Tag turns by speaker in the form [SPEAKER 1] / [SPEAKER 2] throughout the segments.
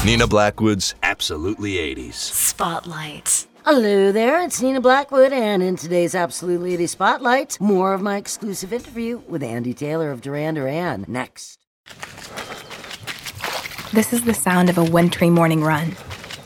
[SPEAKER 1] Nina Blackwood's Absolutely 80s.
[SPEAKER 2] Spotlight. Hello there, it's Nina Blackwood, and in today's Absolutely 80s Spotlight, more of my exclusive interview with Andy Taylor of Duran Duran. Next.
[SPEAKER 3] This is the sound of a wintry morning run.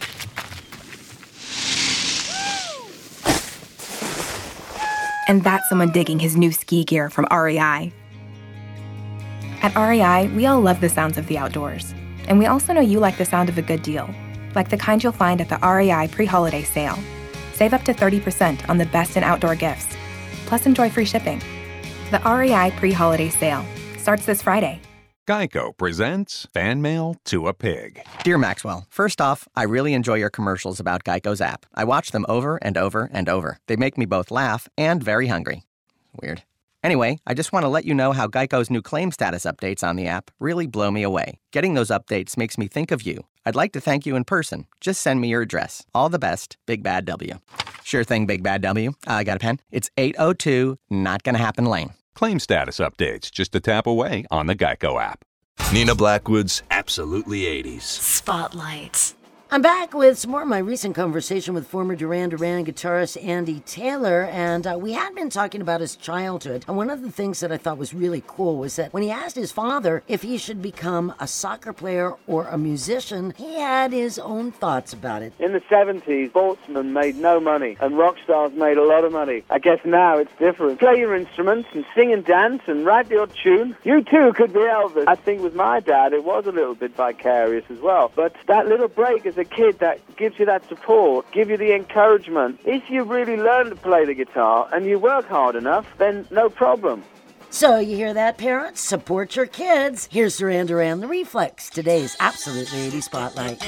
[SPEAKER 3] And that's someone digging his new ski gear from REI. At REI, we all love the sounds of the outdoors. And we also know you like the sound of a good deal, like the kind you'll find at the REI pre-holiday sale. Save up to 30% on the best in outdoor gifts. Plus enjoy free shipping. The REI pre-holiday sale starts this Friday.
[SPEAKER 4] Geico presents Fan Mail to a Pig.
[SPEAKER 5] Dear Maxwell, first off, I really enjoy your commercials about Geico's app. I watch them over and over and over. They make me both laugh and very hungry. Weird. Anyway, I just want to let you know how Geico's new claim status updates on the app really blow me away. Getting those updates makes me think of you. I'd like to thank you in person. Just send me your address. All the best, Big Bad W. Sure thing, Big Bad W. I got a pen. It's 802 Not Gonna Happen Lane.
[SPEAKER 4] Claim status updates just a tap away on the Geico app.
[SPEAKER 1] Nina Blackwood's Absolutely 80s.
[SPEAKER 2] Spotlight. I'm back with some more of my recent conversation with former Duran Duran guitarist Andy Taylor, and we had been talking about his childhood. And one of the things that I thought was really cool was that when he asked his father if he should become a soccer player or a musician, he had his own thoughts about it.
[SPEAKER 6] In the 70s, sportsmen made no money, and rock stars made a lot of money. I guess now it's different. Play your instruments and sing and dance and write your tune. You too could be Elvis. I think with my dad, it was a little bit vicarious as well. But that little break as a kid that gives you that support, give you the encouragement. If you really learn to play the guitar and you work hard enough, then no problem.
[SPEAKER 2] So you hear that, parents? Support your kids. Here's Duran Duran, The Reflex, today's Absolutely 80s Spotlight.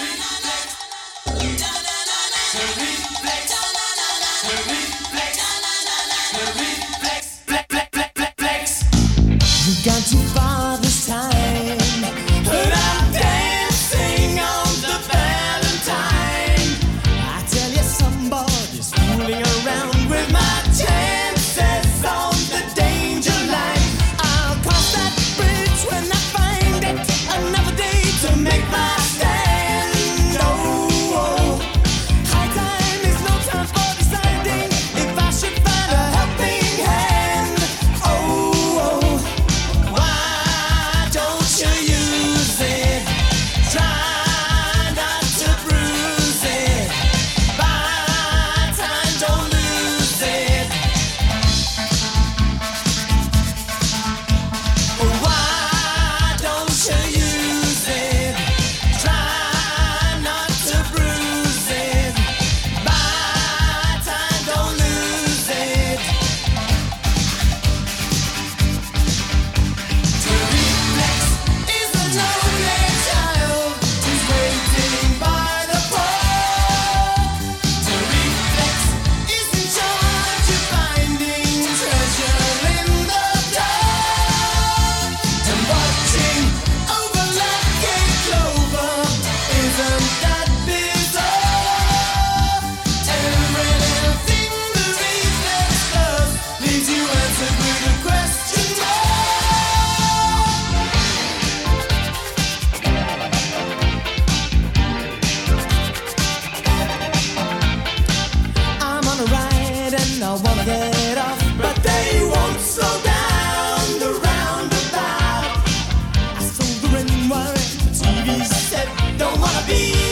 [SPEAKER 7] You've gone too far this time, but I'm dancing on the Valentine. I tell you, somebody's fooling around with my chances on the danger line. I'll cross that bridge when I find it. Another day to make my stand. Oh, high time is no time for deciding if I should find a helping hand. Oh, why don't you use it? Try not to bruise it. Buy time, don't lose it. Why don't you use it? Try not to bruise it. Buy time, don't lose it. To reflex is a lonely child who's waiting by the pole. To reflex is in charge of finding treasure in the dark. And watching over like a clover, isn't that bizarre? Every little thing the reflex does leaves you answered with a question mark. I'm on a ride and I wanna get off, but they won't slow down the roundabout. I sold the ring wire, the TV set, don't wanna be